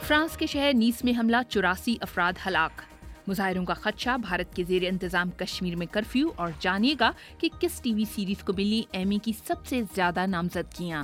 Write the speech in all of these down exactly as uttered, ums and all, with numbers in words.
France کے شہر نیس میں حملہ، چوراسی افراد ہلاک۔ مظاہروں کا خدشہ، بھارت کے زیر انتظام کشمیر میں کرفیو، اور جانیے گا کہ کس ٹی وی سیریز کو ملی ایمی کی سب سے زیادہ نامزدگیاں۔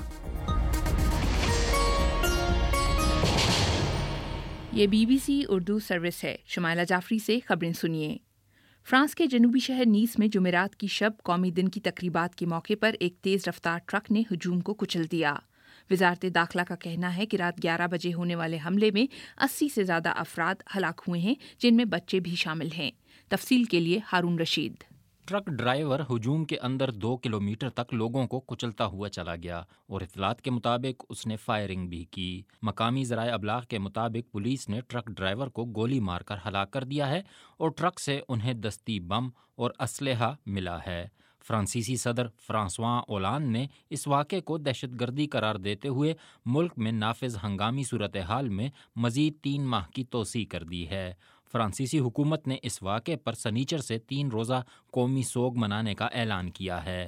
یہ B B C Urdu service ہے۔ شمائلہ جعفری سے خبریں سنیے۔ فرانس کے جنوبی شہر نیس میں جمعرات کی شب قومی دن کی تقریبات کے موقع پر ایک تیز رفتار ٹرک نے ہجوم کو کچل دیا۔ وزارت داخلہ کا کہنا ہے کہ رات گیارہ بجے ہونے والے حملے میں اسی سے زیادہ افراد ہلاک ہوئے ہیں، جن میں بچے بھی شامل ہیں۔ تفصیل کے لیے ہارون رشید۔ ٹرک ڈرائیور ہجوم کے اندر دو کلومیٹر تک لوگوں کو کچلتا ہوا چلا گیا اور اطلاعات کے مطابق اس نے فائرنگ بھی کی۔ مقامی ذرائع ابلاغ کے مطابق پولیس نے ٹرک ڈرائیور کو گولی مار کر ہلاک کر دیا ہے اور ٹرک سے انہیں دستی بم اور اسلحہ ملا ہے۔ فرانسیسی صدر فرانسواں اولان نے اس واقعے کو دہشت گردی قرار دیتے ہوئے ملک میں نافذ ہنگامی صورتحال میں مزید تین ماہ کی توسیع کر دی ہے۔ فرانسیسی حکومت نے اس واقعے پر سنیچر سے تین روزہ قومی سوگ منانے کا اعلان کیا ہے۔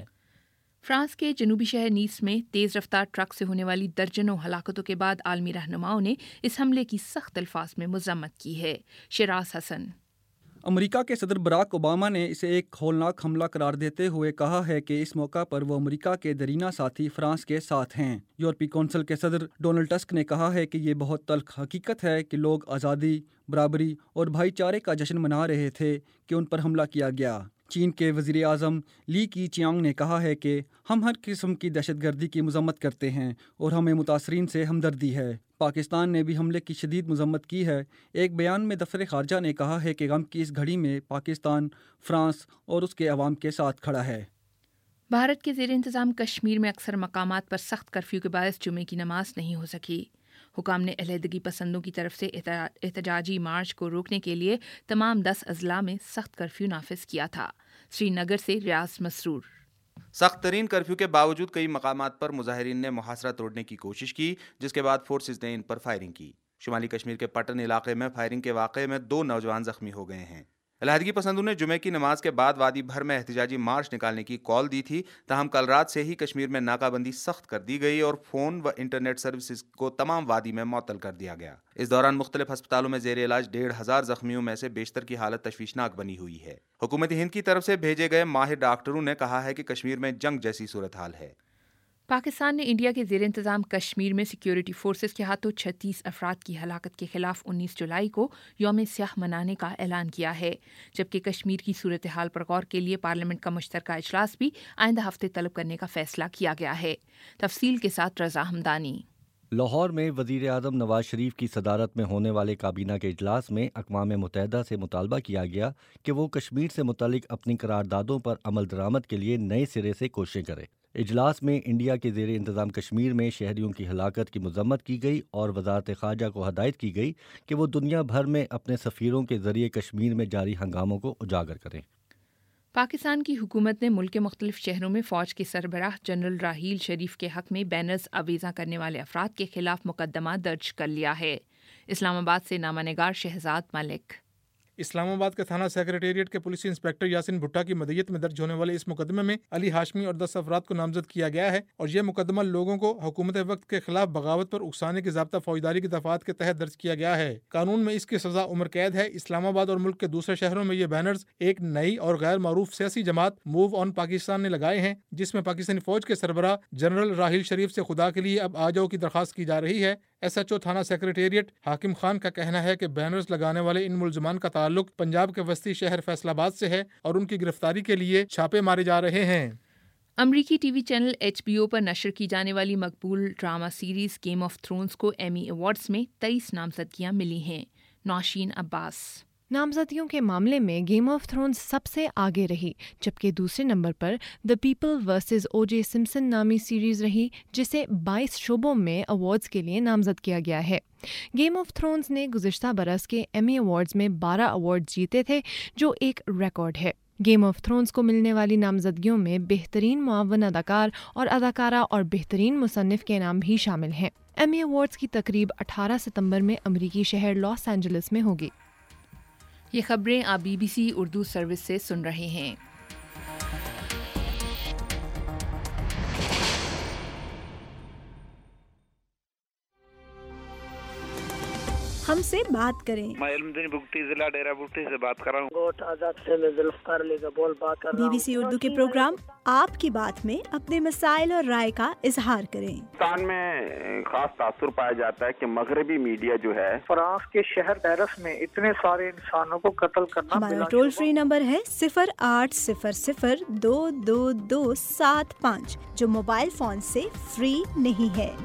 فرانس کے جنوبی شہر نیس میں تیز رفتار ٹرک سے ہونے والی درجنوں ہلاکتوں کے بعد عالمی رہنماؤں نے اس حملے کی سخت الفاظ میں مذمت کی ہے۔ شراز حسن۔ امریکہ کے صدر براک اوباما نے اسے ایک ہولناک حملہ قرار دیتے ہوئے کہا ہے کہ اس موقع پر وہ امریکہ کے دیرینہ ساتھی فرانس کے ساتھ ہیں۔ یورپی کونسل کے صدر ڈونلڈ ٹسک نے کہا ہے کہ یہ بہت تلخ حقیقت ہے کہ لوگ آزادی، برابری اور بھائی چارے کا جشن منا رہے تھے کہ ان پر حملہ کیا گیا۔ چین کے وزیر اعظم لی کی چیانگ نے کہا ہے کہ ہم ہر قسم کی دہشت گردی کی مذمت کرتے ہیں اور ہمیں متاثرین سے ہمدردی ہے۔ پاکستان نے بھی حملے کی شدید مذمت کی ہے۔ ایک بیان میں دفتر خارجہ نے کہا ہے کہ غم کی اس گھڑی میں پاکستان فرانس اور اس کے عوام کے ساتھ کھڑا ہے۔ بھارت کے زیر انتظام کشمیر میں اکثر مقامات پر سخت کرفیو کے باعث جمعے کی نماز نہیں ہو سکی۔ حکام نے علیحدگی پسندوں کی طرف سے احتجاجی مارچ کو روکنے کے لیے تمام دس اضلاع میں سخت کرفیو نافذ کیا تھا۔ سری نگر سے ریاض مسرور۔ سخت ترین کرفیو کے باوجود کئی مقامات پر مظاہرین نے محاصرہ توڑنے کی کوشش کی، جس کے بعد فورسز نے ان پر فائرنگ کی۔ شمالی کشمیر کے پٹن علاقے میں فائرنگ کے واقعے میں دو نوجوان زخمی ہو گئے ہیں۔ علیحدگی پسندوں نے جمعے کی نماز کے بعد وادی بھر میں احتجاجی مارچ نکالنے کی کال دی تھی، تاہم کل رات سے ہی کشمیر میں ناکہ بندی سخت کر دی گئی اور فون و انٹرنیٹ سروسز کو تمام وادی میں معطل کر دیا گیا۔ اس دوران مختلف ہسپتالوں میں زیر علاج ڈیڑھ ہزار زخمیوں میں سے بیشتر کی حالت تشویشناک بنی ہوئی ہے۔ حکومت ہند کی طرف سے بھیجے گئے ماہر ڈاکٹروں نے کہا ہے کہ کشمیر میں جنگ جیسی صورتحال ہے۔ پاکستان نے انڈیا کے زیر انتظام کشمیر میں سیکیورٹی فورسز کے ہاتھوں چھتیس افراد کی ہلاکت کے خلاف انیس جولائی کو یوم سیاہ منانے کا اعلان کیا ہے، جبکہ کشمیر کی صورتحال پر غور کے لیے پارلیمنٹ کا مشترکہ اجلاس بھی آئندہ ہفتے طلب کرنے کا فیصلہ کیا گیا ہے۔ تفصیل کے ساتھ رضا ہمدانی۔ لاہور میں وزیر اعظم نواز شریف کی صدارت میں ہونے والے کابینہ کے اجلاس میں اقوام متحدہ سے مطالبہ کیا گیا کہ وہ کشمیر سے متعلق اپنی قراردادوں پر عمل درآمد کے لیے نئے سرے سے کوششیں کرے۔ اجلاس میں انڈیا کے زیر انتظام کشمیر میں شہریوں کی ہلاکت کی مذمت کی گئی اور وزارت خارجہ کو ہدایت کی گئی کہ وہ دنیا بھر میں اپنے سفیروں کے ذریعے کشمیر میں جاری ہنگاموں کو اجاگر کریں۔ پاکستان کی حکومت نے ملک کے مختلف شہروں میں فوج کے سربراہ جنرل راحیل شریف کے حق میں بینرز آویزاں کرنے والے افراد کے خلاف مقدمہ درج کر لیا ہے۔ اسلام آباد سے نامہ نگار شہزاد ملک۔ اسلام آباد کے تھانہ سیکریٹریٹ کے پولیس انسپکٹر یاسین بھٹا کی مدعیت میں درج ہونے والے اس مقدمے میں علی ہاشمی اور دس افراد کو نامزد کیا گیا ہے اور یہ مقدمہ لوگوں کو حکومت وقت کے خلاف بغاوت پر اکسانے کی ضابطہ فوجداری کی دفعات کے تحت درج کیا گیا ہے۔ قانون میں اس کی سزا عمر قید ہے۔ اسلام آباد اور ملک کے دوسرے شہروں میں یہ بینرز ایک نئی اور غیر معروف سیاسی جماعت موو آن پاکستان نے لگائے ہیں، جس میں پاکستانی فوج کے سربراہ جنرل راحیل شریف سے خدا کے لیے اب آ جاؤ کی درخواست کی جا رہی ہے۔ ایس ایچ او تھانہ سیکریٹریٹ حاکم خان کا کہنا ہے کہ بینرز لگانے والے ان ملزمان کا تعلق پنجاب کے وسطی شہر فیصل آباد سے ہے اور ان کی گرفتاری کے لیے چھاپے مارے جا رہے ہیں۔ امریکی T V channel H B O پر نشر کی جانے والی مقبول drama series game of thrones کو ایمی ایوارڈز میں تیئیس نامزدگیاں ملی ہیں۔ نوشین عباس۔ نامزدگیوں کے معاملے میں گیم آف تھرونز سب سے آگے رہی، جبکہ دوسرے نمبر پر the people versus O J Simpson نامی سیریز رہی، جسے بائیس شعبوں میں ایوارڈز کے لیے نامزد کیا گیا ہے۔ گیم آف تھرونز نے گزشتہ برس کے ایمی ایوارڈز میں بارہ ایوارڈ جیتے تھے، جو ایک ریکارڈ ہے۔ گیم آف تھرونز کو ملنے والی نامزدگیوں میں بہترین معاون اداکار اور اداکارہ اور بہترین مصنف کے نام بھی شامل ہیں۔ ایمی ایوارڈز کی تقریب اٹھارہ ستمبر میں امریکی شہر لاس اینجلس میں ہوگی۔ یہ خبریں آپ B B C Urdu service سے سن رہے ہیں۔ ہم سے بات کریں۔ میں علم دین بگٹی ضلع ڈیرہ بگٹی سے بات کر رہا ہوں۔ گوٹ آزاد سے میں ذوالفقار علی کا بول بات کر رہا ہوں۔ بی بی سی اردو کے پروگرام آپ کی بات میں اپنے مسائل اور رائے کا اظہار کریں۔ پاکستان میں خاص تاثر پایا جاتا ہے کہ مغربی میڈیا جو ہے فرانس کے شہر پیرس میں اتنے سارے انسانوں کو قتل کرنا۔ ہمارا ٹول فری نمبر ہے صفر آٹھ صفر صفر دو دو دو سات پانچ، جو موبائل فون سے فری نہیں ہے۔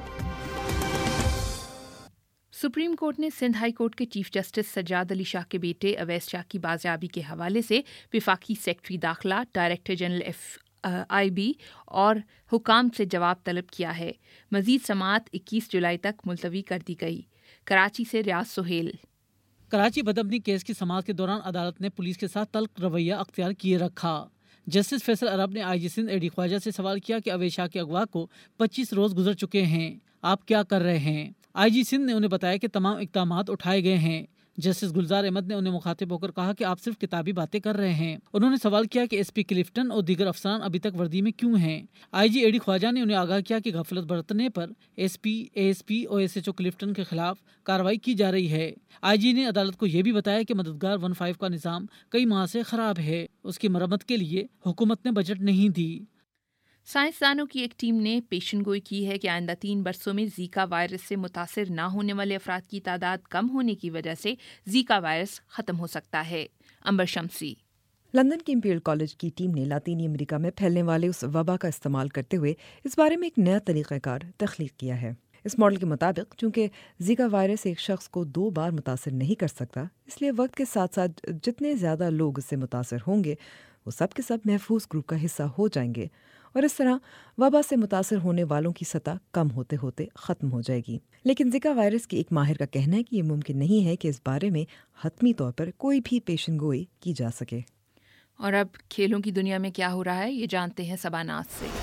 سپریم کورٹ نے سندھ ہائی کورٹ کے چیف جسٹس سجاد علی شاہ کے بیٹے اویس شاہ کی بازیابی کے حوالے سے وفاقی سیکرٹری داخلہ، director general F I B اور حکام سے جواب طلب کیا ہے۔ مزید سماعت اکیس جولائی تک ملتوی کر دی گئی۔ کراچی سے ریاض سہیل۔ کراچی بدامنی کیس کی سماعت کے دوران عدالت نے پولیس کے ساتھ تلخ رویہ اختیار کیے رکھا۔ جسٹس فیصل عرب نے آئی جی سندھ اے ڈی خواجہ سے سوال کیا کہ اویس شاہ کے اغوا کو پچیس روز گزر چکے ہیں، آپ کیا کر رہے ہیں؟ آئی جی سندھ نے انہیں بتایا کہ تمام اقدامات اٹھائے گئے ہیں۔ جسٹس گلزار احمد نے انہیں مخاطب ہو کر کہا کہ آپ صرف کتابی باتیں کر رہے ہیں۔ انہوں نے سوال کیا کہ ایس پی کلفٹن اور دیگر افسران ابھی تک وردی میں کیوں ہیں۔ آئی جی اے ڈی خواجہ نے انہیں آگاہ کیا کہ غفلت برتنے پر S P, A S P اور ایس ایچ او کلفٹن کے خلاف کارروائی کی جا رہی ہے۔ آئی جی نے عدالت کو یہ بھی بتایا کہ مددگار ون فائیو کا نظام کئی ماہ سے خراب ہے، اس کی مرمت کے لیے حکومت نے بجٹ نہیں دی۔ سائنسدانوں کی ایک ٹیم نے پیشن گوئی کی ہے کہ آئندہ تین برسوں میں زیکا وائرس سے متاثر نہ ہونے والے افراد کی تعداد کم ہونے کی وجہ سے زیکا وائرس ختم ہو سکتا ہے۔ امبر شمسی۔ لندن کے امپیریل کالج کی ٹیم نے لاطینی امریکہ میں پھیلنے والے اس وبا کا استعمال کرتے ہوئے اس بارے میں ایک نیا طریقہ کار تخلیق کیا ہے۔ اس ماڈل کے مطابق چونکہ زیکا وائرس ایک شخص کو دو بار متاثر نہیں کر سکتا، اس لیے وقت کے ساتھ ساتھ جتنے زیادہ لوگ اس سے متاثر ہوں گے وہ سب کے سب محفوظ گروپ کا حصہ ہو جائیں گے، اور اس طرح وبا سے متاثر ہونے والوں کی سطح کم ہوتے ہوتے ختم ہو جائے گی۔ لیکن زکا وائرس کی ایک ماہر کا کہنا ہے کہ یہ ممکن نہیں ہے کہ اس بارے میں حتمی طور پر کوئی بھی پیشن گوئی کی جا سکے۔ اور اب کھیلوں کی دنیا میں کیا ہو رہا ہے یہ جانتے ہیں سباناز سے۔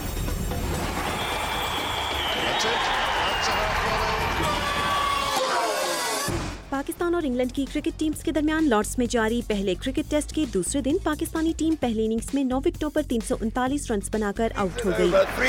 پاکستان اور انگلینڈ کی کرکٹ ٹیمز کے درمیان لارڈس میں جاری پہلے کرکٹ ٹیسٹ کے دوسرے دن پاکستانی ٹیم پہلی اننگز میں نو وکٹوں پر تین سو انتالیس رنز بنا کر آؤٹ ہو گئی۔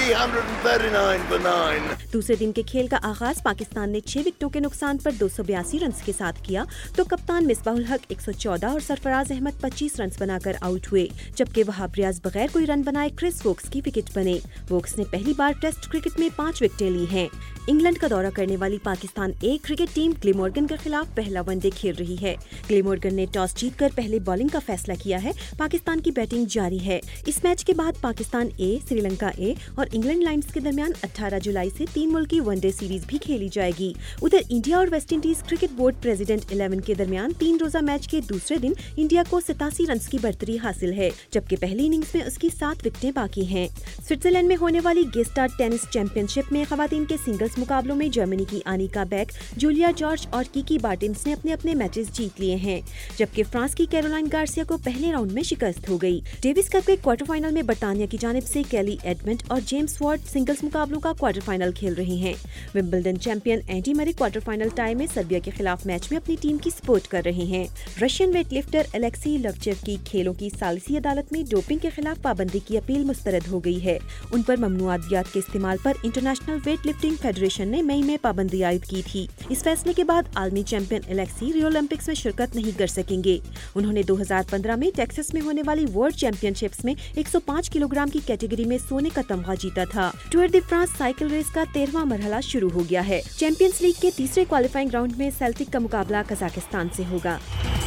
دوسرے دن کے کھیل کا آغاز پاکستان نے چھ وکٹوں کے نقصان پر دو سو بیاسی رنز کے ساتھ کیا تو کپتان مصباح الحق ایک سو چودہ اور سرفراز احمد پچیس رنز بنا کر آؤٹ ہوئے، جبکہ وہاب ریاض بغیر کوئی رن بنائے کرس ووکس کی وکٹ بنے۔ ووکس نے پہلی بار ٹیسٹ کرکٹ میں پانچ وکٹیں لی ہیں۔ انگلینڈ کا دورہ کرنے والی Pakistan A cricket team Glamorgan کے خلاف پہلا ون ڈے کھیل رہی ہے۔ گلیمورگن نے ٹاس جیت کر پہلے بالنگ کا فیصلہ کیا ہے۔ پاکستان کی بیٹنگ جاری ہے۔ اس میچ کے بعد پاکستان اے، سری لنکا اے اور انگلینڈ لائنز کے درمیان اٹھارہ جولائی سے تین ملکی ون ڈے سیریز بھی کھیلی جائے گی۔ ادھر انڈیا اور West Indies cricket board president eleven کے درمیان تین روزہ میچ کے دوسرے دن انڈیا کو ستاسی رنز کی برتری حاصل ہے، جبکہ پہلی اننگز میں اس کی سات وکٹیں باقی ہیں۔ سوئٹزرلینڈ میں ہونے والی گیسٹا ٹینس چیمپئن شپ میں خواتین کے سنگلز مقابلوں میں جرمنی کی آنیکا بیک، جولیا جارج اور کیکی بارٹنس نے اپنے اپنے میچز جیت لیے ہیں، جبکہ فرانس کی کیرولائن گارسیا کو پہلے راؤنڈ میں شکست ہو گئی۔ ڈیوس کپ کے کوارٹر فائنل میں برطانیہ کی جانب سے کیلی ایڈمنڈ اور جیمز وارڈ سنگلز مقابلوں کا کوارٹر فائنل کھیل رہے ہیں۔ Wimbledon champion Andy Murray quarter final tie میں سربیا کے خلاف میچ میں اپنی ٹیم کی سپورٹ کر رہے ہیں۔ Russian weight lifter Alexey Lovchev کی کھیلوں کی ثالثی عدالت میں ڈوپنگ کے خلاف پابندی کی اپیل مسترد ہو گئی ہے۔ ان پر ممنوع ادویات کے استعمال پر انٹرنیشنل ویٹ لفٹنگ فیڈریشن نے مئی میں پابندی عائد کی تھی۔ اس فیصلے کے بعد عالمی چیمپئن الیکسی ریو اولمپکس میں شرکت نہیں کر سکیں گے۔ انہوں نے دو ہزار پندرہ میں ٹیکساس میں ہونے والی ورلڈ چیمپئن شپس میں ایک سو پانچ کلو گرام کی کیٹیگری میں سونے کا تمغہ جیتا تھا۔ Tour de France cycle race کا تیرہواں مرحلہ شروع ہو گیا ہے۔ چیمپئنز لیگ کے تیسرے کوالیفائنگ راؤنڈ میں سیلٹک کا مقابلہ قزاقستان سے ہوگا۔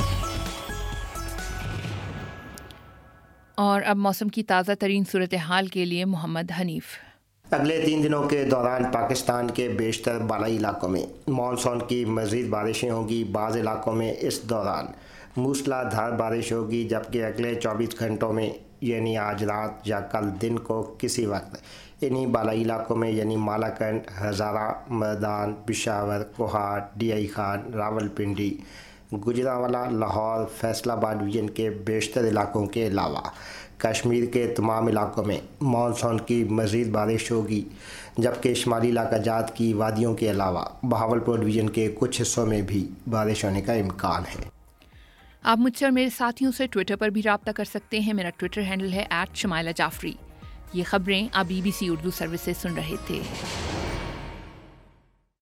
اور اب موسم کی تازہ ترین صورتحال کے لیے محمد حنیف۔ اگلے تین دنوں کے دوران پاکستان کے بیشتر بالائی علاقوں میں مانسون کی مزید بارشیں ہوں گی۔ بعض علاقوں میں اس دوران موسلا دھار بارش ہوگی، جبکہ اگلے چوبیس گھنٹوں میں یعنی آج رات یا کل دن کو کسی وقت انہی بالائی علاقوں میں یعنی Malakand, Hazara, Mardan, Peshawar, Kohat, D I Khan, Rawalpindi, Gujranwala, Lahore, Faisalabad division کے بیشتر علاقوں کے علاوہ کشمیر کے تمام علاقوں میں مانسون کی مزید بارش ہوگی، جبکہ شمالی علاقہ جات کی وادیوں کے علاوہ بہاولپور ڈویژن کے کچھ حصوں میں بھی بارش ہونے کا امکان ہے۔ آپ مجھ سے اور میرے ساتھیوں سے ٹویٹر پر بھی رابطہ کر سکتے ہیں۔ میرا ٹویٹر ہینڈل ہے ایٹ شمائلہ جعفری۔ یہ خبریں آپ B B C Urdu service سے سن رہے تھے۔